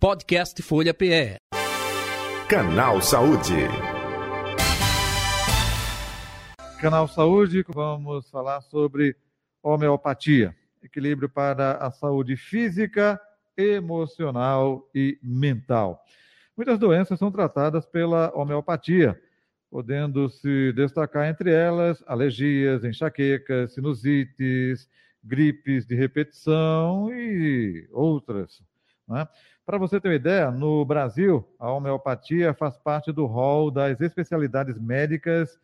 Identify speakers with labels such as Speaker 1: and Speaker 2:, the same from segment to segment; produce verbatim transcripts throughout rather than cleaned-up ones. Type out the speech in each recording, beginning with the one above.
Speaker 1: Podcast Folha P E.
Speaker 2: Canal Saúde.
Speaker 3: Canal Saúde, vamos falar sobre homeopatia, equilíbrio para a saúde física, emocional e mental. Muitas doenças são tratadas pela homeopatia, podendo se destacar entre elas alergias, enxaquecas, sinusites, gripes de repetição e outras, né? Para você ter uma ideia, no Brasil, a homeopatia faz parte do rol das especialidades médicas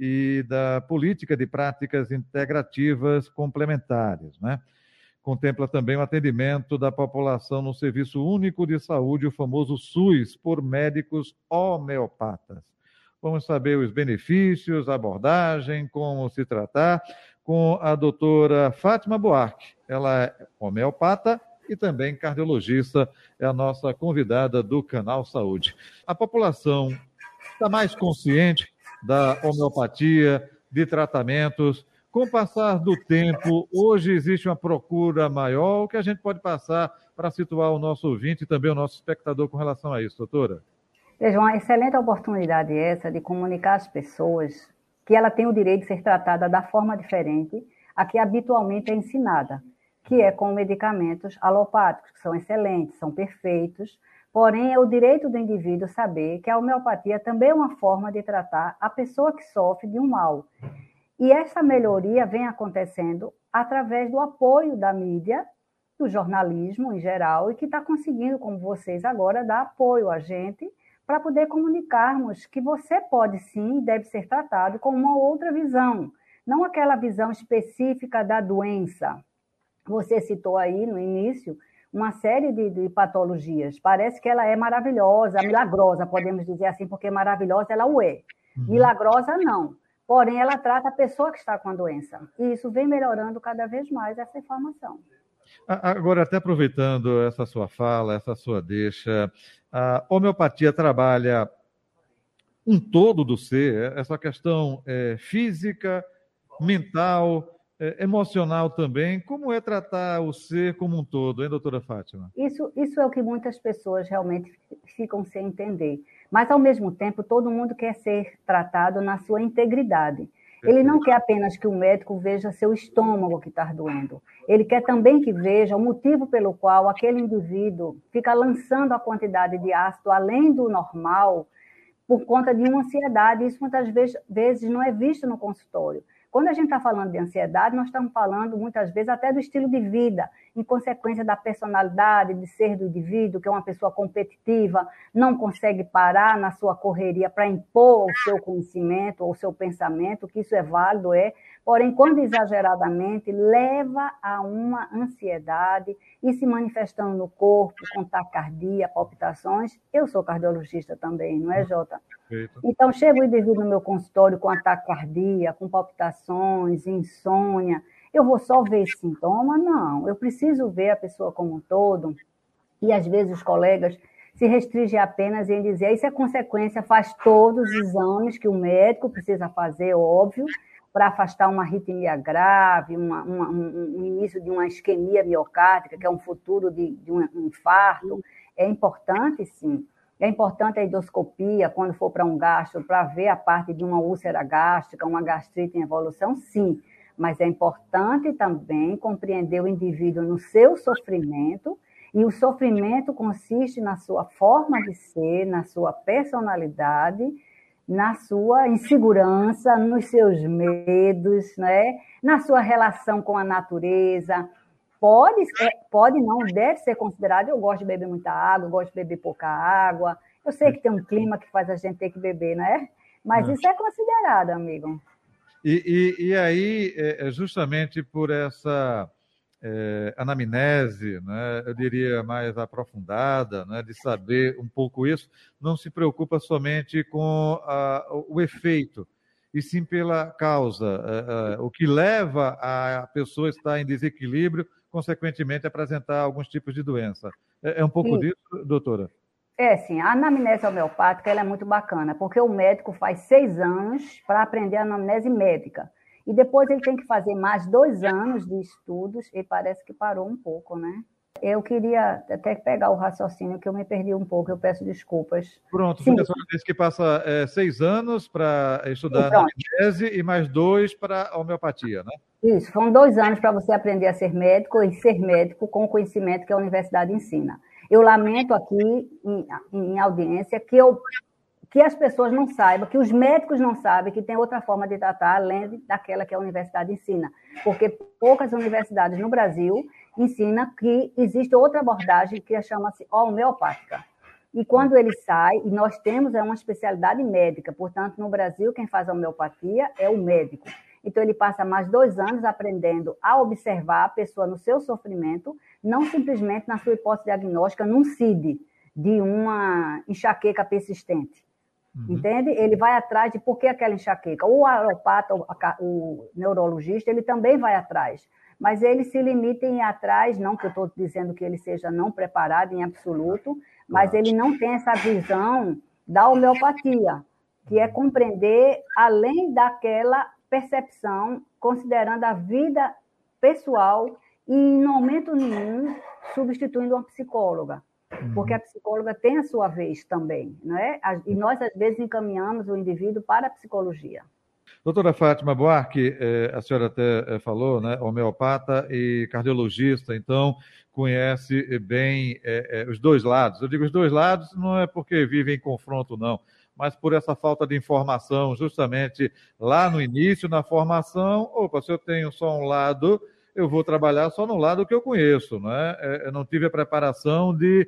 Speaker 3: e da política de práticas integrativas complementares, né? Contempla também o atendimento da população no Serviço Único de Saúde, o famoso SUS, por médicos homeopatas. Vamos saber os benefícios, a abordagem, como se tratar, com a doutora Fátima Buarque. Ela é homeopata e também cardiologista, é a nossa convidada do Canal Saúde. A população está mais consciente da homeopatia, de tratamentos. Com o passar do tempo, hoje existe uma procura maior. O que a gente pode passar para situar o nosso ouvinte e também o nosso espectador com relação a isso, doutora?
Speaker 4: Veja, uma excelente oportunidade essa de comunicar às pessoas que ela tem o direito de ser tratada da forma diferente a que habitualmente é ensinada, que é com medicamentos alopáticos, que são excelentes, são perfeitos, porém é o direito do indivíduo saber que a homeopatia também é uma forma de tratar a pessoa que sofre de um mal. E essa melhoria vem acontecendo através do apoio da mídia, do jornalismo em geral, e que está conseguindo, como vocês agora, dar apoio a gente para poder comunicarmos que você pode sim e deve ser tratado com uma outra visão, não aquela visão específica da doença. Você citou aí no início uma série de, de patologias. Parece que ela é maravilhosa, milagrosa, podemos dizer assim, porque maravilhosa ela o é. Milagrosa não. Porém, ela trata a pessoa que está com a doença. E isso vem melhorando cada vez mais essa informação.
Speaker 3: Agora, até aproveitando essa sua fala, essa sua deixa, a homeopatia trabalha um todo do ser, essa questão é, física, mental, é, emocional também. Como é tratar o ser como um todo, hein, doutora Fátima?
Speaker 4: Isso, isso é o que muitas pessoas realmente ficam sem entender. Mas, ao mesmo tempo, todo mundo quer ser tratado na sua integridade. Ele não quer apenas que o médico veja seu estômago que está doendo. Ele quer também que veja o motivo pelo qual aquele indivíduo fica lançando a quantidade de ácido além do normal por conta de uma ansiedade. Isso, muitas vezes, não é visto no consultório. Quando a gente está falando de ansiedade, nós estamos falando, muitas vezes, até do estilo de vida, em consequência da personalidade, de ser do indivíduo, que é uma pessoa competitiva, não consegue parar na sua correria para impor o seu conhecimento ou o seu pensamento, que isso é válido, é, porém, quando exageradamente, leva a uma ansiedade e se manifestando no corpo, com taquicardia, palpitações. Eu sou cardiologista também, não é, Jota? Então, chega o indivíduo no meu consultório com taquicardia, com palpitações, insônia. Eu vou só ver esse sintoma? Não, eu preciso ver a pessoa como um todo. E, às vezes, os colegas se restringem apenas em dizer isso é consequência, faz todos os exames que o médico precisa fazer, óbvio, para afastar uma arritmia grave, uma, uma, um, um início de uma isquemia miocárdica, que é um futuro de, de um infarto. É importante, sim. É importante a endoscopia, quando for para um gastro, para ver a parte de uma úlcera gástrica, uma gastrite em evolução, sim. Mas é importante também compreender o indivíduo no seu sofrimento, e o sofrimento consiste na sua forma de ser, na sua personalidade, na sua insegurança, nos seus medos, né? Na sua relação com a natureza. Pode, é, pode não, deve ser considerado. Eu gosto de beber muita água, eu gosto de beber pouca água. Eu sei que tem um clima que faz a gente ter que beber, né? Mas é. Isso é considerado, amigo.
Speaker 3: E, e, e aí, é justamente por essa é, anamnese, né, eu diria mais aprofundada, né, de saber um pouco isso, não se preocupa somente com a, o efeito, e sim pela causa, é, é, o que leva a pessoa a estar em desequilíbrio, consequentemente apresentar alguns tipos de doença. É, é um pouco sim. disso, doutora?
Speaker 4: É, sim. A anamnese homeopática ela é muito bacana, porque o médico faz seis anos para aprender a anamnese médica. E depois ele tem que fazer mais dois anos de estudos, e parece que parou um pouco, né? Eu queria até pegar o raciocínio, que eu me perdi um pouco, eu peço desculpas.
Speaker 3: Pronto,
Speaker 4: Sim.
Speaker 3: porque a senhora disse que passa é, seis anos para estudar
Speaker 4: Sim,
Speaker 3: na
Speaker 4: pronto.
Speaker 3: tese e mais dois para a homeopatia, né?
Speaker 4: Isso, foram dois anos para você aprender a ser médico e ser médico com o conhecimento que a universidade ensina. Eu lamento aqui, em, em audiência, que, eu, que as pessoas não saibam, que os médicos não sabem que tem outra forma de tratar além daquela que a universidade ensina. Porque poucas universidades no Brasil ensinam que existe outra abordagem que chama-se homeopática. E quando ele sai, e nós temos é uma especialidade médica, portanto, no Brasil, quem faz a homeopatia é o médico. Então, ele passa mais dois anos aprendendo a observar a pessoa no seu sofrimento, não simplesmente na sua hipótese diagnóstica, num C I D, de uma enxaqueca persistente. Uhum. Entende? Ele vai atrás de por que aquela enxaqueca. O alopata, o neurologista, ele também vai atrás. Mas ele se limita em ir atrás, não que eu estou dizendo que ele seja não preparado em absoluto, mas ele não tem essa visão da homeopatia, que é compreender além daquela percepção, considerando a vida pessoal e, em momento nenhum, substituindo uma psicóloga. Porque a psicóloga tem a sua vez também, não é? E nós, às vezes, encaminhamos o indivíduo para a psicologia.
Speaker 3: Doutora Fátima Buarque, a senhora até falou, né, homeopata e cardiologista, então conhece bem é, é, os dois lados. Eu digo os dois lados não é porque vivem em confronto, não, mas por essa falta de informação, justamente lá no início, na formação. Opa, se eu tenho só um lado, eu vou trabalhar só no lado que eu conheço, não é? Eu não tive a preparação de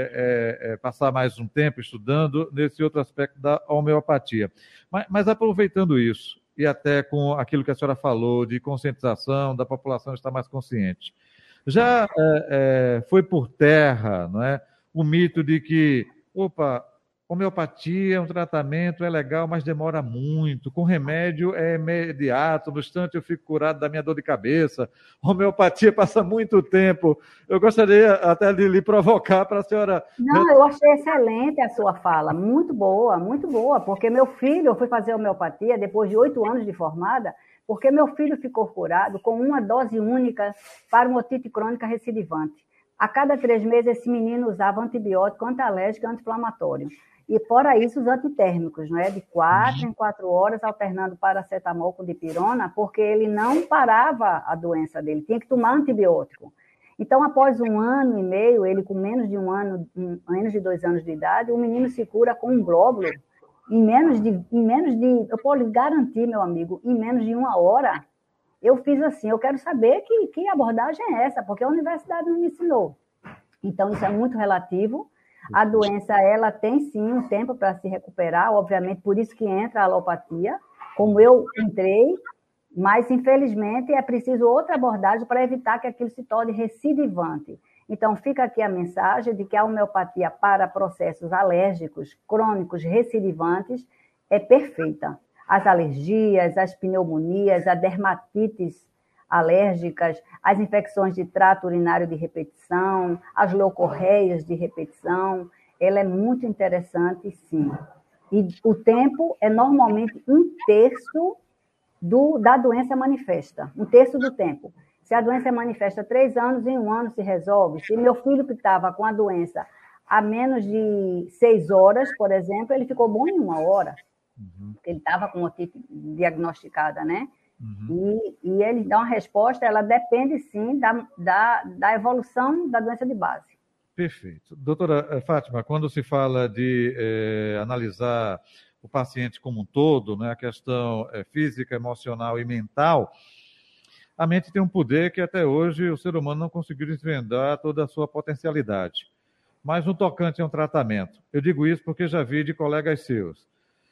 Speaker 3: é, é, passar mais um tempo estudando nesse outro aspecto da homeopatia. Mas, mas aproveitando isso, e até com aquilo que a senhora falou de conscientização, da população estar mais consciente, já é, é, foi por terra, não é, o mito de que, opa, homeopatia é um tratamento, é legal, mas demora muito. Com remédio é imediato, no instante eu fico curado da minha dor de cabeça. Homeopatia passa muito tempo. Eu gostaria até de lhe provocar para a senhora...
Speaker 4: Não, eu achei excelente a sua fala, muito boa, muito boa, porque meu filho, eu fui fazer homeopatia depois de oito anos de formada, porque meu filho ficou curado com uma dose única para uma otite crônica recidivante. A cada três meses, esse menino usava antibiótico, antialérgico e anti-inflamatório. E, fora isso, os antitérmicos, não é? De quatro em quatro horas, alternando paracetamol com dipirona, porque ele não parava a doença dele, tinha que tomar antibiótico. Então, após um ano e meio, ele com menos de um ano, menos de dois anos de idade, o menino se cura com um glóbulo em menos de, em menos de, eu posso lhe garantir, meu amigo, em menos de uma hora. Eu fiz assim, eu quero saber que, que abordagem é essa, porque a universidade não me ensinou. Então, isso é muito relativo. A doença, ela tem sim um tempo para se recuperar, obviamente, por isso que entra a alopatia, como eu entrei, mas, infelizmente, é preciso outra abordagem para evitar que aquilo se torne recidivante. Então, fica aqui a mensagem de que a homeopatia para processos alérgicos, crônicos, recidivantes, é perfeita. As alergias, as pneumonias, as dermatites alérgicas, as infecções de trato urinário de repetição, as leucorreias de repetição, ela é muito interessante, sim. E o tempo é normalmente um terço do, da doença manifesta, um terço do tempo. Se a doença manifesta três anos, em um ano se resolve. Se meu filho que estava com a doença há menos de seis horas, por exemplo, ele ficou bom em uma hora, uhum. Porque ele estava com otite diagnosticada, né? Uhum. E, e ele dá uma resposta, ela depende, sim, da, da, da evolução da doença de base.
Speaker 3: Perfeito. Doutora Fátima, quando se fala de eh, analisar o paciente como um todo, né, a questão eh, física, emocional e mental, a mente tem um poder que até hoje o ser humano não conseguiu desvendar toda a sua potencialidade. Mas no tocante a um tratamento, eu digo isso porque já vi de colegas seus.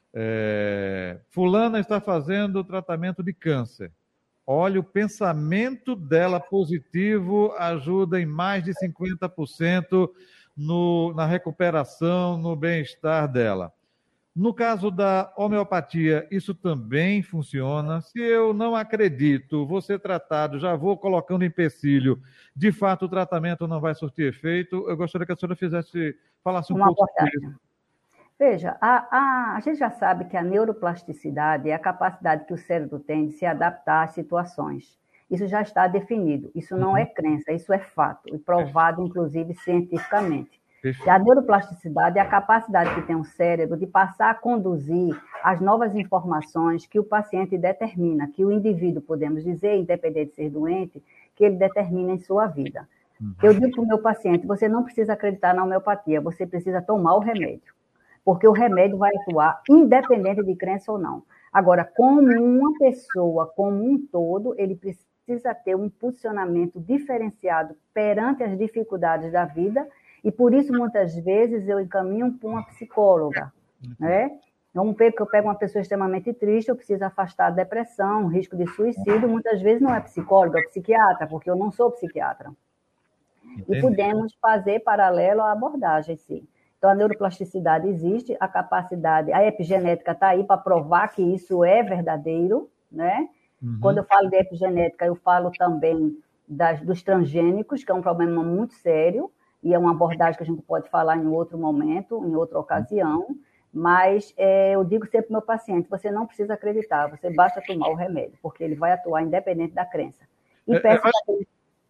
Speaker 3: É, fulana está fazendo tratamento de câncer. Olha, o pensamento dela positivo ajuda em mais de cinquenta por cento no, na recuperação, no bem-estar dela. No caso da homeopatia, isso também funciona. Se eu não acredito, vou ser tratado, já vou colocando empecilho, de fato o tratamento não vai surtir efeito, eu gostaria que a senhora fizesse, falasse um
Speaker 4: Uma
Speaker 3: pouco
Speaker 4: abordagem.
Speaker 3: sobre isso.
Speaker 4: Veja, a, a, a gente já sabe que a neuroplasticidade é a capacidade que o cérebro tem de se adaptar às situações. Isso já está definido. Isso não é crença, isso é fato, e provado, inclusive, cientificamente. E a neuroplasticidade é a capacidade que tem o cérebro de passar a conduzir as novas informações que o paciente determina, que o indivíduo, podemos dizer, independente de ser doente, que ele determina em sua vida. Eu digo para o meu paciente, você não precisa acreditar na homeopatia, você precisa tomar o remédio, porque o remédio vai atuar independente de crença ou não. Agora, como uma pessoa, como um todo, ele precisa ter um posicionamento diferenciado perante as dificuldades da vida. E por isso, muitas vezes, eu encaminho para uma psicóloga, né? Vamos ver que eu pego uma pessoa extremamente triste, eu preciso afastar a depressão, risco de suicídio. Muitas vezes não é psicóloga, é psiquiatra, porque eu não sou psiquiatra. Entendi. E podemos fazer paralelo à abordagem, sim. Então, a neuroplasticidade existe, a capacidade, a epigenética está aí para provar que isso é verdadeiro, né? Uhum. Quando eu falo de epigenética, eu falo também das, dos transgênicos, que é um problema muito sério, e é uma abordagem que a gente pode falar em outro momento, em outra ocasião, mas é, eu digo sempre para o meu paciente, você não precisa acreditar, você basta tomar o remédio, porque ele vai atuar independente da crença. E é, peço é, que ele...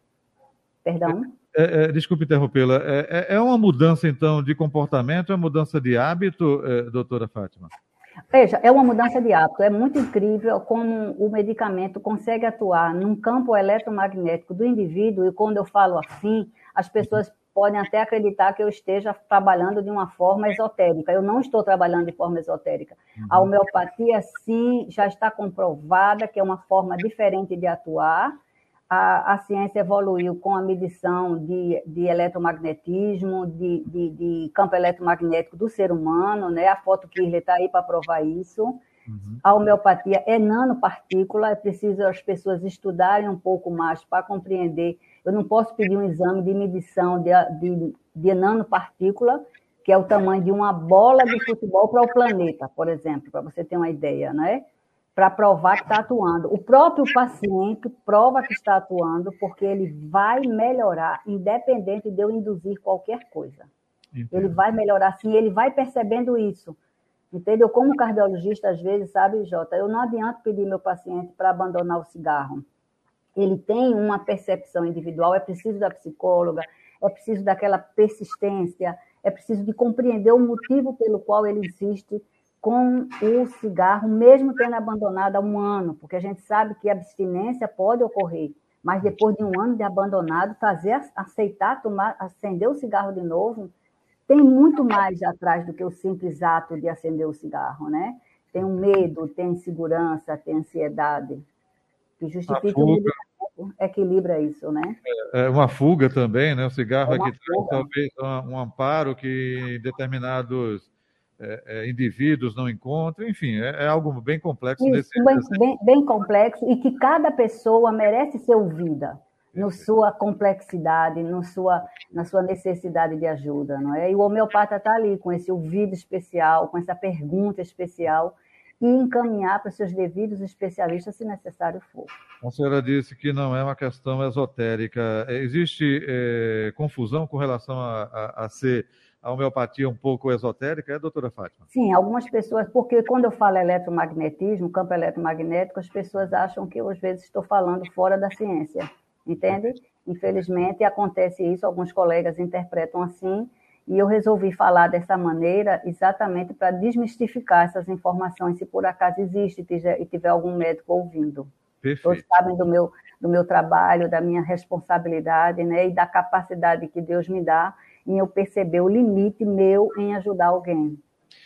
Speaker 4: Perdão?
Speaker 3: É, é, desculpe interrompê-la, é, é uma mudança, então, de comportamento, é uma mudança de hábito, é, doutora Fátima?
Speaker 4: Veja, é uma mudança de hábito, é muito incrível como o medicamento consegue atuar num campo eletromagnético do indivíduo, e quando eu falo assim, as pessoas podem até acreditar que eu esteja trabalhando de uma forma esotérica. Eu não estou trabalhando de forma esotérica. A homeopatia, sim, já está comprovada que é uma forma diferente de atuar. A, a ciência evoluiu com a medição de, de eletromagnetismo, de, de, de campo eletromagnético do ser humano, né? A foto Kirchner está aí para provar isso. Uhum. A homeopatia é nanopartícula, é preciso as pessoas estudarem um pouco mais para compreender. Eu não posso pedir um exame de medição de, de, de nanopartícula, que é o tamanho de uma bola de futebol para o planeta, por exemplo, para você ter uma ideia, né? Para provar que está atuando. O próprio paciente prova que está atuando, porque ele vai melhorar, independente de eu induzir qualquer coisa. Entendo. Ele vai melhorar, sim, ele vai percebendo isso. Entendeu? Como cardiologista, às vezes, sabe, Jota, eu não adianto pedir meu paciente para abandonar o cigarro. Ele tem uma percepção individual, é preciso da psicóloga, é preciso daquela persistência, é preciso de compreender o motivo pelo qual ele insiste com o cigarro, mesmo tendo abandonado há um ano, porque a gente sabe que a abstinência pode ocorrer, mas depois de um ano de abandonado, fazer, aceitar, tomar, acender o cigarro de novo, tem muito mais atrás do que o simples ato de acender o cigarro, né? Tem um medo, tem insegurança, tem ansiedade, que justifica o medicamento, equilibra isso, né?
Speaker 3: É uma fuga também, né? O cigarro é aqui traz talvez um amparo que determinados é, é, indivíduos não encontram, enfim, é, é algo bem complexo.
Speaker 4: Isso,
Speaker 3: nesse
Speaker 4: bem, bem, bem complexo, e que cada pessoa merece ser ouvida na sua complexidade, no sua, na sua necessidade de ajuda, não é? E o homeopata está ali com esse ouvido especial, com essa pergunta especial, e encaminhar para os seus devidos especialistas, se necessário for.
Speaker 3: A senhora disse que não é uma questão esotérica. Existe é, confusão com relação a, a, a ser a homeopatia um pouco esotérica, é, doutora Fátima?
Speaker 4: Sim, algumas pessoas, porque quando eu falo eletromagnetismo, campo eletromagnético, as pessoas acham que eu, às vezes, estou falando fora da ciência, entende? Infelizmente, acontece isso, alguns colegas interpretam assim, e eu resolvi falar dessa maneira exatamente para desmistificar essas informações, se por acaso existe e tiver algum médico ouvindo.
Speaker 3: Perfeito.
Speaker 4: Todos sabem do meu, do meu trabalho, da minha responsabilidade, né, e da capacidade que Deus me dá em eu perceber o limite meu em ajudar alguém.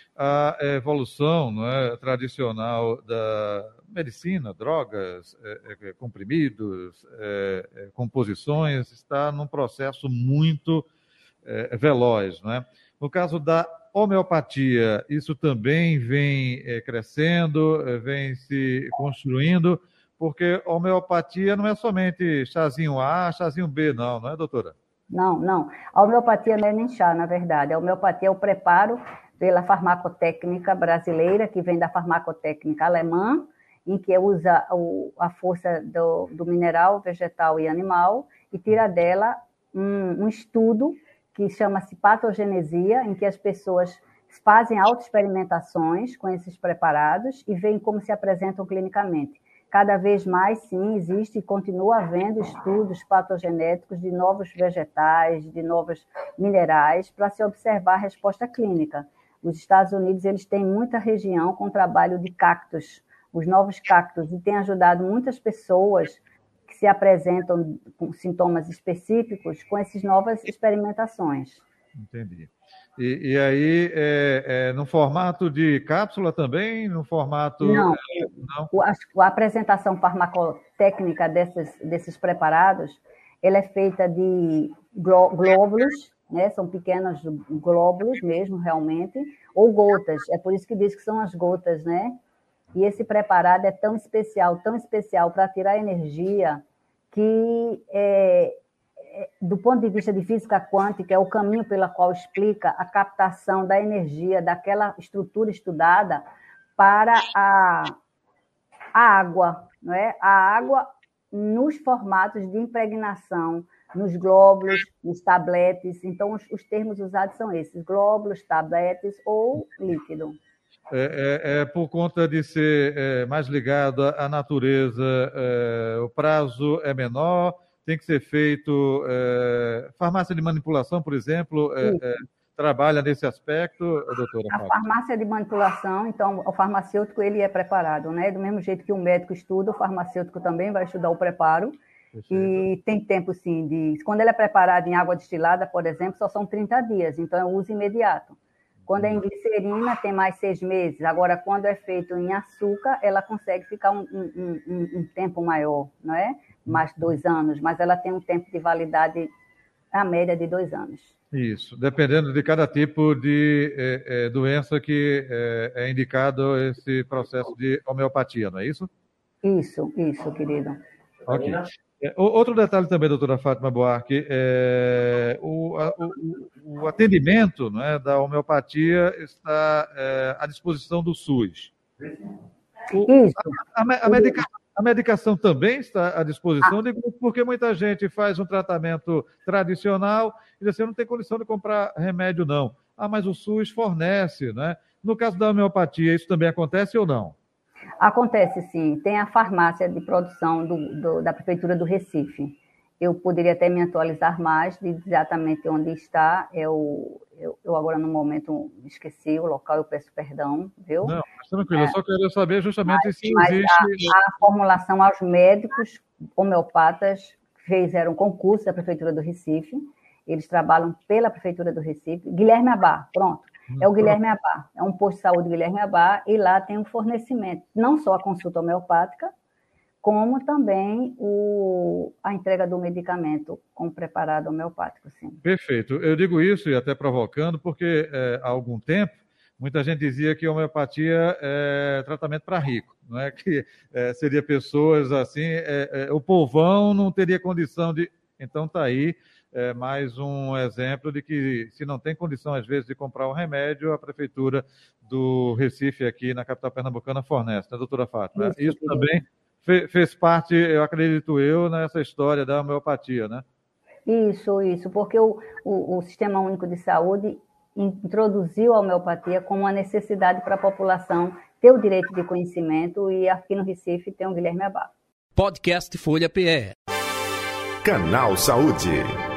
Speaker 3: A evolução, não é, tradicional da medicina, drogas, é, é, comprimidos, é, é, composições, está num processo muito é, veloz, não é? No caso da homeopatia, isso também vem é, crescendo, é, vem se construindo, porque homeopatia não é somente chazinho A, chazinho B, não, não é, doutora?
Speaker 4: Não, não. A homeopatia não é nem chá, na verdade. A homeopatia é o preparo pela farmacotécnica brasileira, que vem da farmacotécnica alemã, em que usa o, a força do, do mineral, vegetal e animal, e tira dela um, um estudo que chama-se patogenesia, em que as pessoas fazem autoexperimentações com esses preparados e veem como se apresentam clinicamente. Cada vez mais, sim, existe e continua havendo estudos patogenéticos de novos vegetais, de novos minerais, para se observar a resposta clínica. Os Estados Unidos, eles têm muita região com trabalho de cactos, os novos cactos, e tem ajudado muitas pessoas que se apresentam com sintomas específicos com essas novas experimentações.
Speaker 3: Entendi. E, e aí, é, é, no formato de cápsula também? No formato...
Speaker 4: Não.
Speaker 3: É, não?
Speaker 4: A, a apresentação farmacotécnica desses, desses preparados, ela é feita de glóbulos, né? São pequenos glóbulos mesmo, realmente, ou gotas. É por isso que diz que são as gotas, né? E esse preparado é tão especial, tão especial para tirar energia que... É, do ponto de vista de física quântica, é o caminho pelo qual explica a captação da energia daquela estrutura estudada para a, a água, não é? A água nos formatos de impregnação, nos glóbulos, nos tabletes. Então, os, os termos usados são esses, glóbulos, tabletes ou líquido.
Speaker 3: É, é, é por conta de ser é, mais ligado à natureza, é, o prazo é menor... Tem que ser feito... É, farmácia de manipulação, por exemplo, é, é, trabalha nesse aspecto, doutora
Speaker 4: A
Speaker 3: Fátima?
Speaker 4: farmácia de manipulação, então, o farmacêutico ele é preparado, né? Do mesmo jeito que o médico estuda, o farmacêutico também vai estudar o preparo. Perfeito. E tem tempo, sim, de... Quando ele é preparado em água destilada, por exemplo, só são trinta dias, então é uso imediato. Quando é em glicerina, tem mais seis meses. Agora, quando é feito em açúcar, ela consegue ficar um, um, um, um tempo maior, não é? Mais dois anos, mas ela tem um tempo de validade, a média de dois anos.
Speaker 3: Isso, dependendo de cada tipo de é, é, doença que é, é indicado esse processo de homeopatia, não é isso?
Speaker 4: Isso, isso, querido.
Speaker 3: Ok. É, outro detalhe também, doutora Fátima Buarque, é, o, a, o, o atendimento, não é, da homeopatia está é, à disposição do SUS. O,
Speaker 4: isso.
Speaker 3: A, a, a medicação A medicação também está à disposição, ah. porque muita gente faz um tratamento tradicional e diz assim, não tem condição de comprar remédio, não. Ah, mas o SUS fornece, né? No caso da homeopatia, isso também acontece ou não?
Speaker 4: Acontece, sim. Tem a farmácia de produção do, do, da Prefeitura do Recife. Eu poderia até me atualizar mais de exatamente onde está. Eu, eu, eu agora, no momento, esqueci o local, eu peço perdão, viu?
Speaker 3: Não, mas tranquilo, é, eu só queria saber justamente
Speaker 4: mas,
Speaker 3: se
Speaker 4: mas
Speaker 3: existe...
Speaker 4: A, a formulação aos médicos homeopatas fizeram um concurso da Prefeitura do Recife, eles trabalham pela Prefeitura do Recife. Guilherme Abá, pronto. É o Guilherme Abá, é um posto de saúde Guilherme Abá, e lá tem um fornecimento, não só a consulta homeopática, como também o, a entrega do medicamento com preparado homeopático, sim.
Speaker 3: Perfeito. Eu digo isso, e até provocando, porque é, há algum tempo, muita gente dizia que a homeopatia é tratamento para rico, não é? Que é, seria pessoas assim, é, é, o povão não teria condição de... Então está aí é, mais um exemplo de que se não tem condição, às vezes, de comprar um remédio, a Prefeitura do Recife, aqui na capital pernambucana, fornece, né, doutora Fátima? Isso, isso também fez parte, eu acredito eu, nessa história da homeopatia, né?
Speaker 4: Isso, isso, porque o, o, o Sistema Único de Saúde introduziu a homeopatia como uma necessidade para a população ter o direito de conhecimento, e aqui no Recife tem o Guilherme Abá.
Speaker 1: Podcast Folha P E.
Speaker 2: Canal Saúde.